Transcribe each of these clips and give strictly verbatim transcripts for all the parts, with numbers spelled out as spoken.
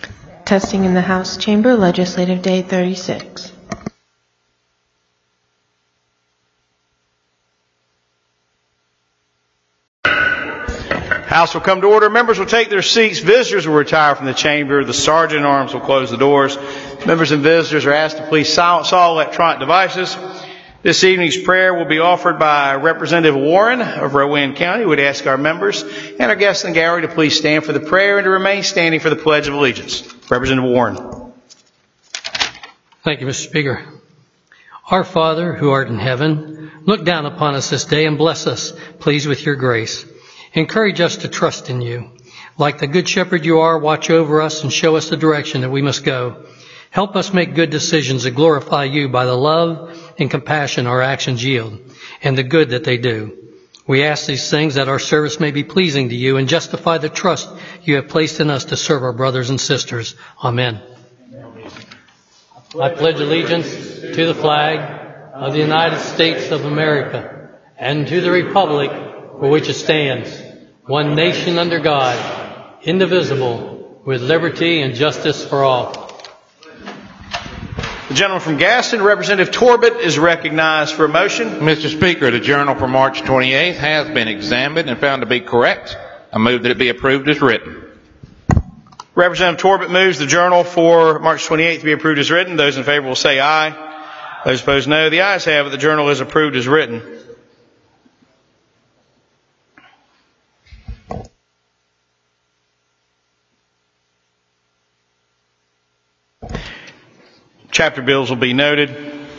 Testing in the House Chamber, Legislative Day thirty-six. House will come to order. Members will take their seats. Visitors will retire from the chamber. The sergeant at arms will close the doors. Members and visitors are asked to please silence all electronic devices. This evening's prayer will be offered by Representative Warren of Rowan County. We'd ask our members and our guests in the gallery to please stand for the prayer and to remain standing for the Pledge of Allegiance. Representative Warren. Thank you, Mister Speaker. Our Father, who art in heaven, look down upon us this day and bless us, please, with your grace. Encourage us to trust in you. Like the good shepherd you are, watch over us and show us the direction that we must go. Help us make good decisions that glorify you by the love and compassion our actions yield and the good that they do. We ask these things that our service may be pleasing to you and justify the trust you have placed in us to serve our brothers and sisters. Amen. I pledge allegiance to the flag of the United States of America and to the republic for which it stands, one nation under God, indivisible, with liberty and justice for all. The gentleman from Gaston, Representative Torbett, is recognized for a motion. Mister Speaker, the journal for March twenty-eighth has been examined and found to be correct. I move that it be approved as written. Representative Torbett moves the journal for March twenty-eighth be approved as written. Those in favor will say aye. Those opposed, no. The ayes have it. The journal is approved as written. Chapter bills will be noted.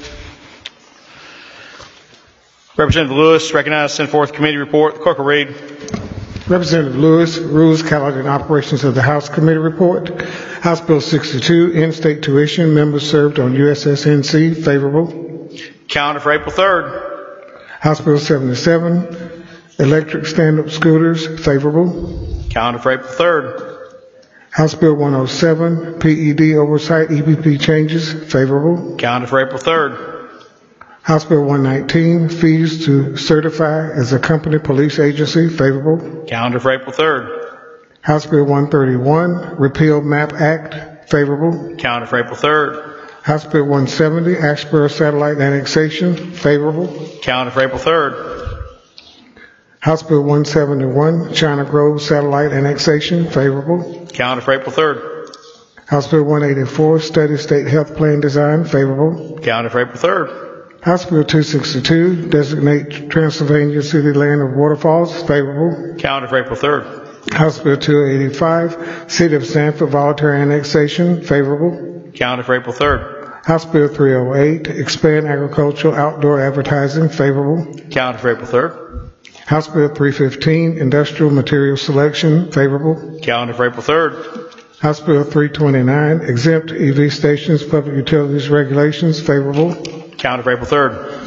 Representative Lewis, recognized, send forth committee report. The clerk will read. Representative Lewis, Rules, Calendar, and Operations of the House Committee Report. House Bill sixty-two, in-state tuition. Members served on U S S N C, favorable. Calendar for April third. House Bill seventy-seven, electric stand-up scooters, favorable. Calendar for April third. House Bill one oh seven, P E D oversight, E P P changes, favorable. Calendar for April third. House Bill one nineteen, fees to certify as a company police agency, favorable. Calendar for April third. House Bill one thirty-one, repeal MAP Act, favorable. Calendar for April third. House Bill one seventy, Asheboro satellite annexation, favorable. Calendar for April third. House Bill one seventy-one, China Grove satellite annexation, favorable. Calendar for April third. House Bill one eighty-four, study state health plan design, favorable. Calendar for April third. House Bill two sixty-two, designate Transylvania City land of waterfalls, favorable. Calendar for April third. House Bill two eighty-five, City of Sanford voluntary annexation, favorable. Calendar for April third. House Bill three oh eight, expand agricultural outdoor advertising, favorable. Calendar for April third. House Bill three fifteen, industrial material selection, favorable. Calendar for April third. House Bill three twenty-nine, exempt E V stations, public utilities regulations, favorable. Calendar for April third.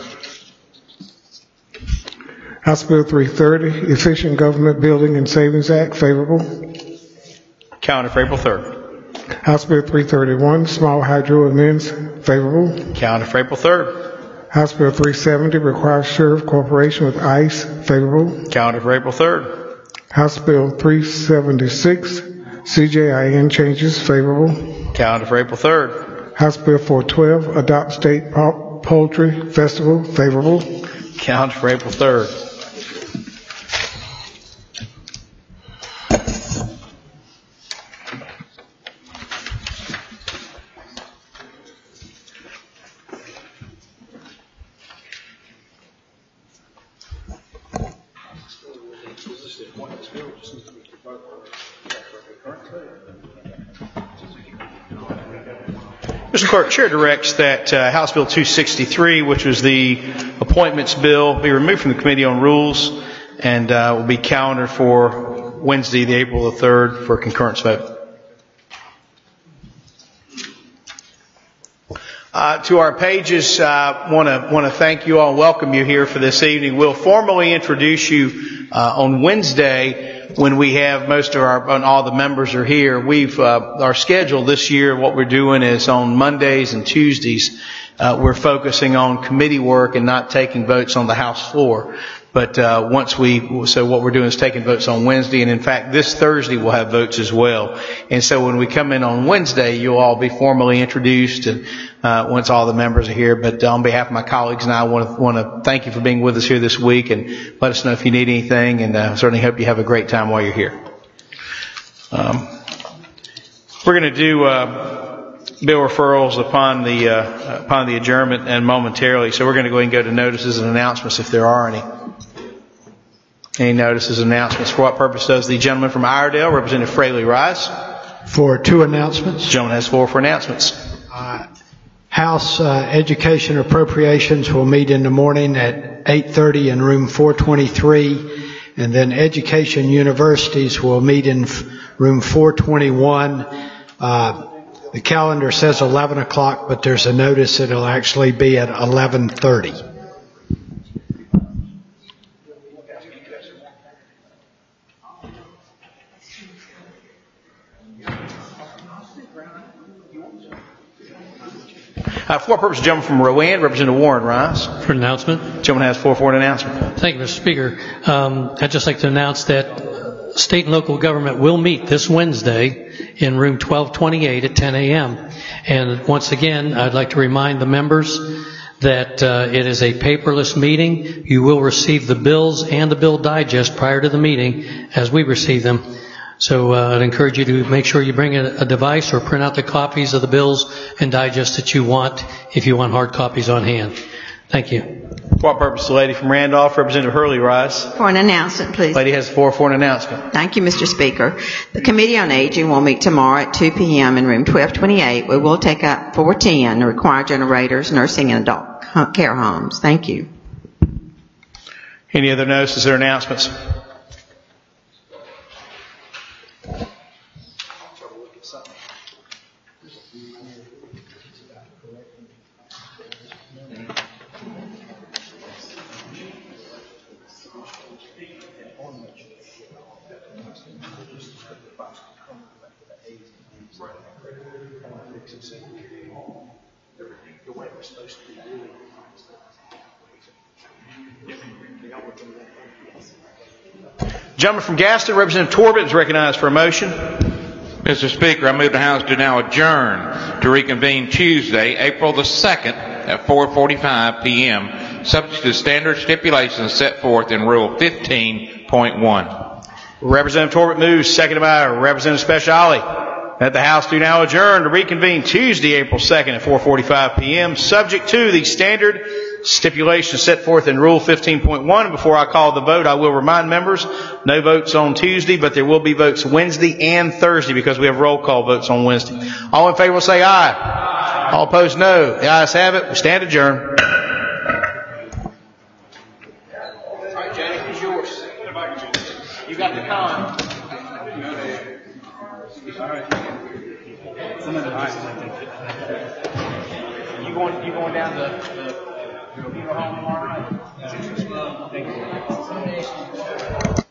House Bill three thirty, Efficient Government Building and Savings Act, favorable. Calendar for April third. House Bill three thirty-one, Small Hydro Amends, favorable. Calendar for April third. House Bill three seventy, requires sheriff cooperation with ICE, favorable. Calendar for April third. House Bill three seventy-six, C J I N changes, favorable. Calendar for April third. House Bill four twelve, adopt state poultry festival, favorable. Calendar for April third. Mister Clerk, Chair directs that uh, House Bill two sixty-three, which was the appointments bill, be removed from the Committee on Rules and uh, will be calendared for Wednesday, the April the third, for a concurrence vote. Uh, to our pages, I uh, want to want to thank you all and welcome you here for this evening. We'll formally introduce you uh, on Wednesday when we have most of our, when all the members are here. We've uh, our schedule this year. What we're doing is on Mondays and Tuesdays, uh, we're focusing on committee work and not taking votes on the House floor. But uh, once we, so what we're doing is taking votes on Wednesday, and in fact, this Thursday we'll have votes as well. And so when we come in on Wednesday, you'll all be formally introduced, and uh, once all the members are here. But uh, on behalf of my colleagues and I, want to want to thank you for being with us here this week, and let us know if you need anything. And uh, certainly hope you have a great time while you're here. Um, we're going to do uh, bill referrals upon the uh, upon the adjournment and momentarily. So we're going to go ahead and go to notices and announcements if there are any. Any notices and announcements? For what purpose does the gentleman from Iredell, Representative Fraley, rise? For two announcements. The gentleman has floor for announcements. Uh, House uh, Education Appropriations will meet in the morning at eight thirty in room four twenty-three, and then Education Universities will meet in f- room four twenty-one. Uh, the calendar says eleven o'clock, but there's a notice that it'll actually be at eleven thirty. Uh, for what purpose, the gentleman from Rowan, Representative Warren, rise. For an announcement. The gentleman has floor for an announcement. Thank you, Mister Speaker. Um, I'd just like to announce that state and local government will meet this Wednesday in room twelve twenty-eight at ten a.m. And once again, I'd like to remind the members that uh, it is a paperless meeting. You will receive the bills and the bill digest prior to the meeting as we receive them. So uh, I'd encourage you to make sure you bring a, a device or print out the copies of the bills and digest that you want if you want hard copies on hand. Thank you. For what purpose, the lady from Randolph, Representative Hurley, rise. For an announcement, please. Lady has the floor for an announcement. Thank you, Mister Speaker. The Committee on Aging will meet tomorrow at two p.m. in room twelve twenty-eight. We will take up four ten, the required generators, nursing and adult care homes. Thank you. Any other notices or announcements? Gentleman from Gaston, Representative Torbett, is recognized for a motion. Mister Speaker, I move the House to now adjourn to reconvene Tuesday, April the second at four forty-five p.m., subject to standard stipulations set forth in Rule fifteen point one. Representative Torbett moves, seconded by Representative Speciale, that the House do now adjourn to reconvene Tuesday, April second at four forty-five p.m., subject to the standard stipulations set forth in Rule fifteen point one. And before I call the vote, I will remind members, no votes on Tuesday, but there will be votes Wednesday and Thursday because we have roll call votes on Wednesday. All in favor will say aye. Aye. All opposed, no. The ayes have it. We stand adjourned. All right, Jenny, it's yours. You got the con. All right. You going? You going down the? the funeral home tomorrow night? Thank you.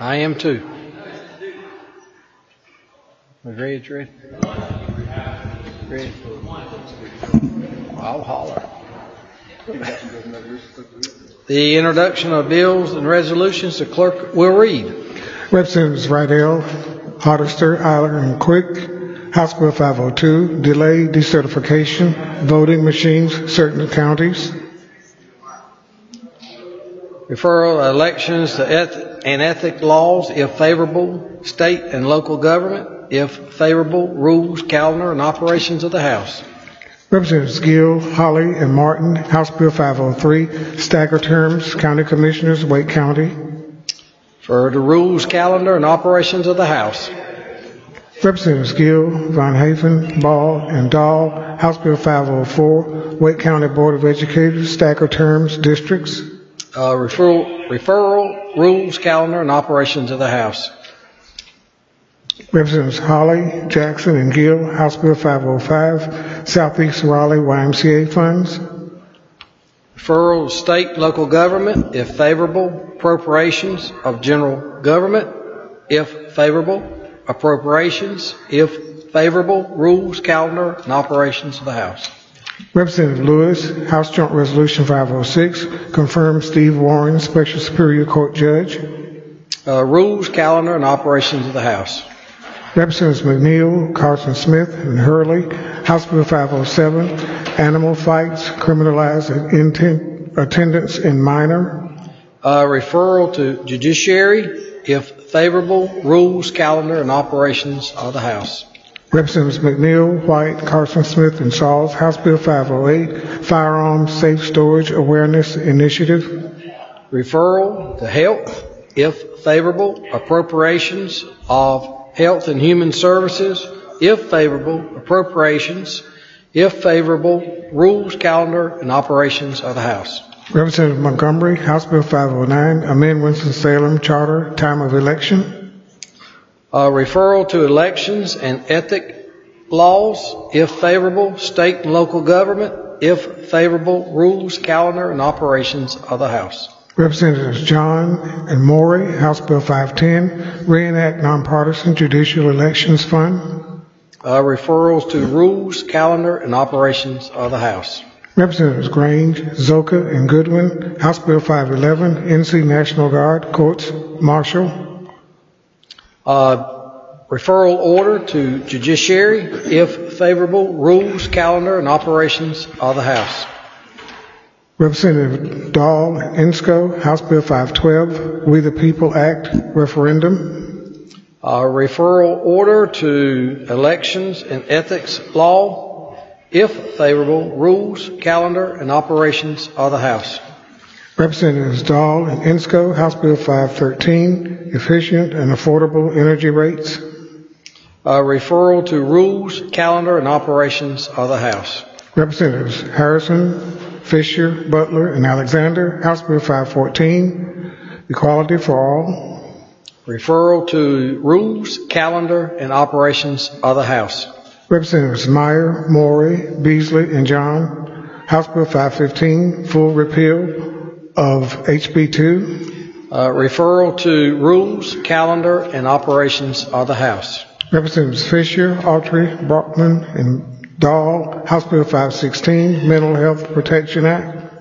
I am too. Ready, ready? Ready? I'll holler. The introduction of bills and resolutions, the clerk will read. Representatives Rydell, Hotterster, Eiler, and Quick. House Bill five oh two, delay decertification, voting machines, certain counties. Referral elections to eth- and ethic laws, if favorable, state and local government, if favorable, rules, calendar, and operations of the House. Representatives Gill, Holly, and Martin. House Bill five oh three, stagger terms, county commissioners, Wake County. For the rules, calendar, and operations of the House. Representatives Gill, Von Haven, Ball, and Dahl. House Bill five oh four, Wake County Board of Educators, stagger terms, districts. Uh, referral, referral, rules, calendar, and operations of the House. Representatives Holly, Jackson, and Gill. House Bill five oh five, Southeast Raleigh Y M C A funds. Referral to state, local government, if favorable. Appropriations of general government, if favorable. Appropriations, if favorable. Rules, calendar, and operations of the House. Representative Lewis, House Joint Resolution five oh six, confirms Steve Warren, Special Superior Court Judge. Uh, rules, calendar, and operations of the House. Representatives McNeil, Carson Smith, and Hurley. House Bill five oh seven, animal fights, criminalize intent, attendance in minor. Uh, referral to judiciary, if favorable. Rules, calendar, and operations of the House. Representatives McNeil, White, Carson Smith, and Sauls. House Bill five oh eight, Firearms Safe Storage Awareness Initiative. Referral to health, if favorable. Appropriations of Health and Human Services, if favorable. Appropriations, if favorable. Rules, calendar, and operations of the House. Representative Montgomery, House Bill five oh nine, amend Winston-Salem Charter, time of election. Uh, referral to elections and ethic laws, if favorable. State and local government, if favorable. Rules, calendar, and operations of the House. Representatives John and Morey, House Bill five ten, reenact nonpartisan judicial elections fund. Uh, referrals to rules, calendar, and operations of the House. Representatives Grange, Zoka, and Goodwin, House Bill five eleven, N C National Guard, Courts Martial. Uh, referral order to judiciary, if favorable. Rules, calendar, and operations of the House. Representative Dahl, Insco, House Bill five twelve, We the People Act, referendum. Uh, referral order to elections and ethics law, if favorable. Rules, calendar, and operations of the House. Representatives Dahl and Insco, House Bill five thirteen, efficient and affordable energy rates. Uh, referral to rules, calendar, and operations of the House. Representatives Harrison, Fisher, Butler, and Alexander, House Bill five fourteen, equality for all. Referral to rules, calendar, and operations of the House. Representatives Meyer, Morey, Beasley, and John, House Bill five fifteen, full repeal of H B two. Uh, referral to rules, calendar, and operations of the House. Representatives Fisher, Autry, Brockman, and Dahl, House Bill five sixteen, Mental Health Protection Act.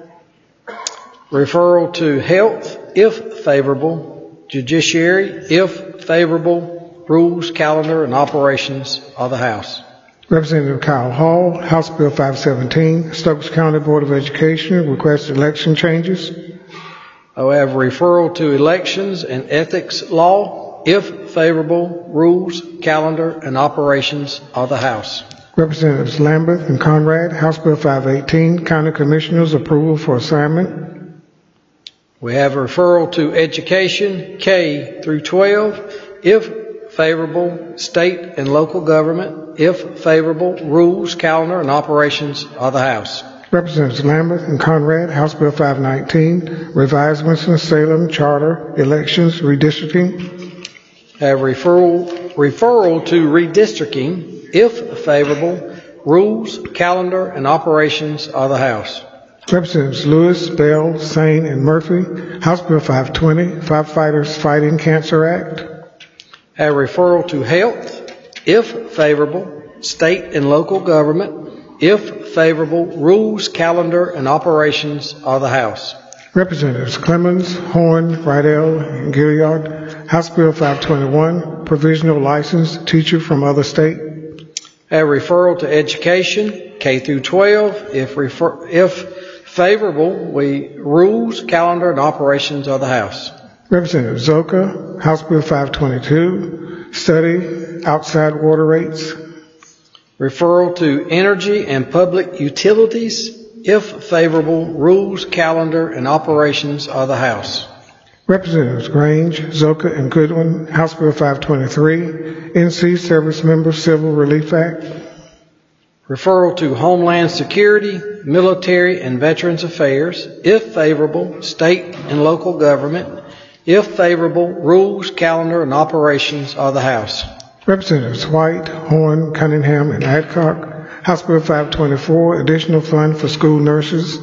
Referral to health, if favorable. Judiciary, if favorable. Rules, calendar, and operations of the House. Representative Kyle Hall, House Bill five seventeen, Stokes County Board of Education requests election changes. I have referral to elections and ethics law, if favorable. Rules, calendar, and operations of the House. Representatives Lambert and Conrad, House Bill five eighteen, County Commissioners approval for assignment. We have a referral to education, K through twelve, if favorable. State and local government, if favorable. Rules, calendar, and operations of the House. Representatives Lambert and Conrad, House Bill five nineteen, revised Winston-Salem Charter, elections, redistricting. Have referral, referral to redistricting, if favorable. Rules, calendar, and operations of the House. Representatives Lewis, Bell, Sane, and Murphy. House Bill five twenty, Firefighters Fighting Cancer Act. Have referral to Health, if favorable, State and Local Government, if favorable, Rules, Calendar, and Operations of the House. Representatives Clemens, Horn, Rydell, and Gilliard. House Bill five twenty-one, Provisional License Teacher from Other State. Have referral to Education, K through twelve, if refer, if favorable, we Rules, Calendar, and Operations of the House. Representative Zoka, House Bill five twenty-two, Study Outside Water Rates. Referral to Energy and Public Utilities, if favorable, Rules, Calendar, and Operations of the House. Representatives Grange, Zoka, and Goodwin, House Bill five twenty-three, N C Service Member Civil Relief Act. Referral to Homeland Security, Military, and Veterans Affairs, if favorable, State and Local Government, if favorable, Rules, Calendar, and Operations of the House. Representatives White, Horn, Cunningham, and Adcock, House Bill five twenty-four, Additional Fund for School Nurses.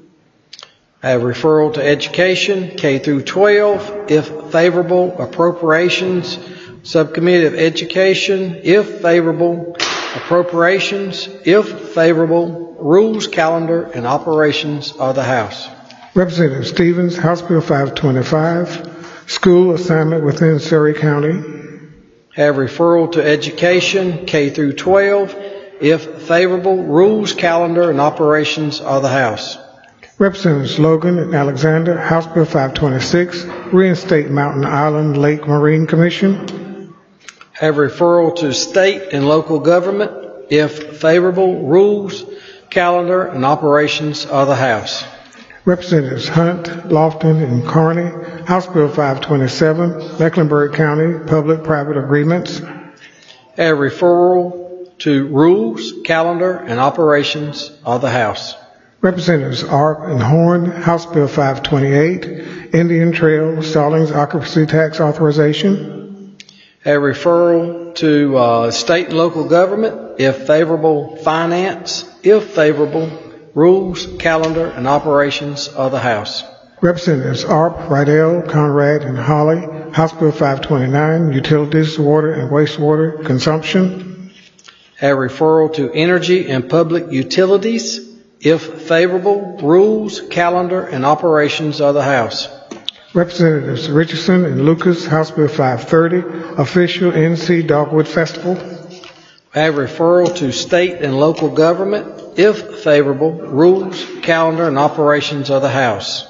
I have referral to Education, K through twelve, if favorable, Appropriations, Subcommittee of Education, if favorable, Appropriations, if favorable, Rules, Calendar, and Operations of the House. Representative Stevens, House Bill five twenty-five, School Assignment within Surrey County. Have referral to Education, K through twelve, if favorable, Rules, Calendar, and Operations of the House. Representatives Logan and Alexander, House Bill five twenty-six, Reinstate Mountain Island Lake Marine Commission. Have referral to State and Local Government, if favorable, Rules, Calendar, and Operations of the House. Representatives Hunt, Lofton, and Carney, House Bill five twenty-seven, Mecklenburg County Public-Private Agreements. Have referral to Rules, Calendar, and Operations of the House. Representatives Arp and Horn, House Bill five twenty-eight, Indian Trail Stallings Occupancy Tax Authorization. A referral to uh, State and Local Government, if favorable, Finance, if favorable, Rules, Calendar, and Operations of the House. Representatives Arp, Rydell, Conrad, and Holly, House Bill five twenty-nine, Utilities, Water, and Wastewater Consumption. A referral to Energy and Public Utilities, if favorable, Rules, Calendar, and Operations of the House. Representatives Richardson and Lucas, House Bill five thirty, Official N C Dogwood Festival. Have referral to State and Local Government, if favorable, Rules, Calendar, and Operations of the House.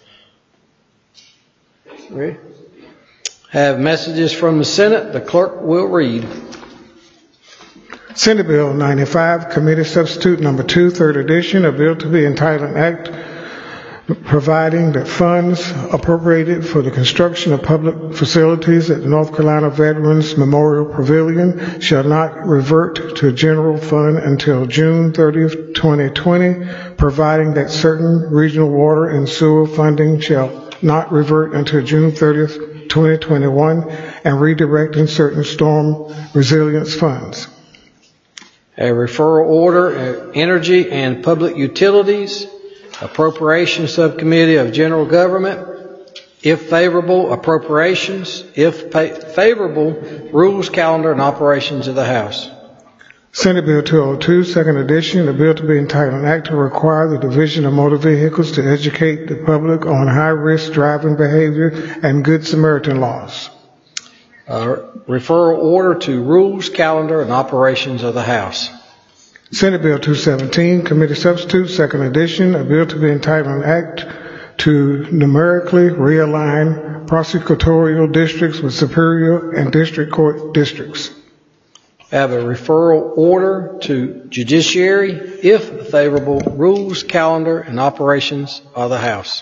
Ready? Have messages from the Senate. The clerk will read. Senate Bill ninety-five, Committee Substitute Number two, Third Edition, a bill to be entitled an act providing that funds appropriated for the construction of public facilities at the North Carolina Veterans Memorial Pavilion shall not revert to general fund until June thirtieth, twenty twenty, providing that certain regional water and sewer funding shall not revert until June thirtieth, twenty twenty-one, and redirecting certain storm resilience funds. A referral order, Energy and Public Utilities, Appropriations Subcommittee of General Government, if favorable, Appropriations, if favorable, Rules, Calendar, and Operations of the House. Senate Bill two oh two, Second Edition, a bill to be entitled an act to require the Division of Motor Vehicles to educate the public on high-risk driving behavior and Good Samaritan laws. Uh, referral order to Rules, Calendar, and Operations of the House. Senate Bill two seventeen, Committee Substitute, Second Edition, a bill to be entitled an act to numerically realign prosecutorial districts with superior and district court districts. I have a referral order to Judiciary, if favorable, Rules, Calendar, and Operations of the House.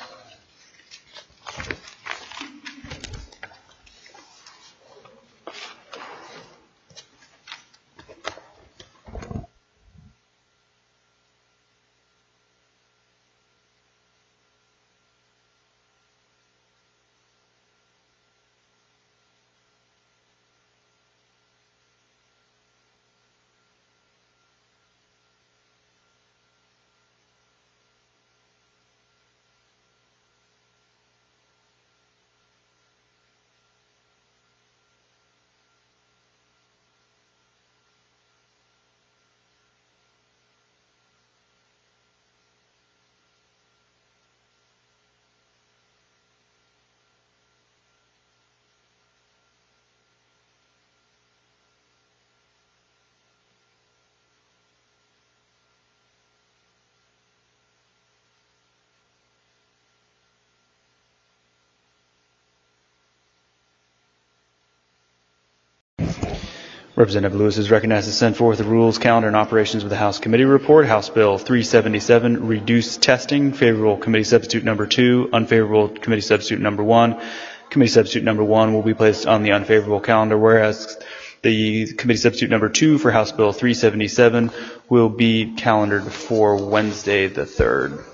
Representative Lewis is recognized to send forth the rules, calendar, and operations of the House Committee Report. House Bill three seventy-seven, Reduce Testing. Favorable Committee Substitute Number two. Unfavorable Committee Substitute Number one. Committee Substitute Number one will be placed on the unfavorable calendar, whereas the Committee Substitute Number two for House Bill three seventy-seven will be calendared for Wednesday the third.